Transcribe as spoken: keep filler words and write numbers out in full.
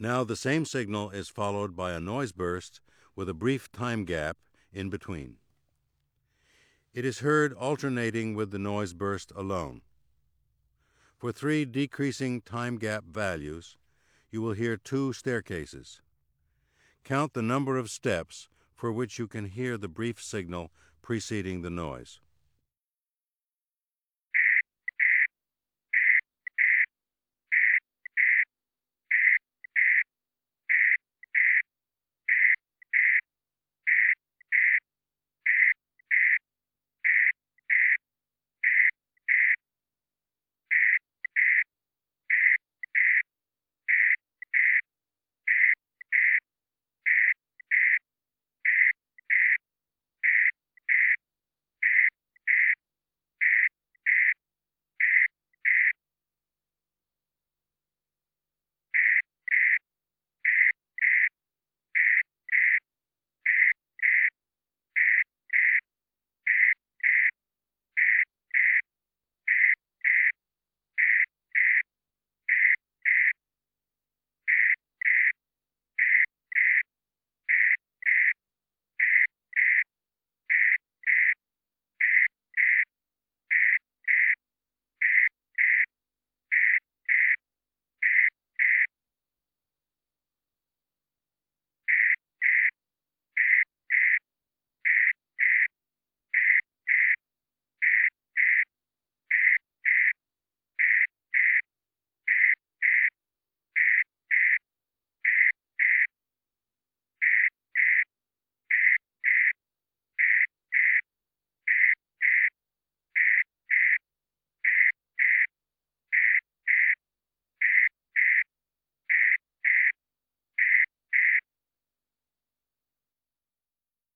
Now the same signal is followed by a noise burst with a brief time gap in between. It is heard alternating with the noise burst alone. For three decreasing time gap values, you will hear two staircases. Count the number of steps for which you can hear the brief signal preceding the noise.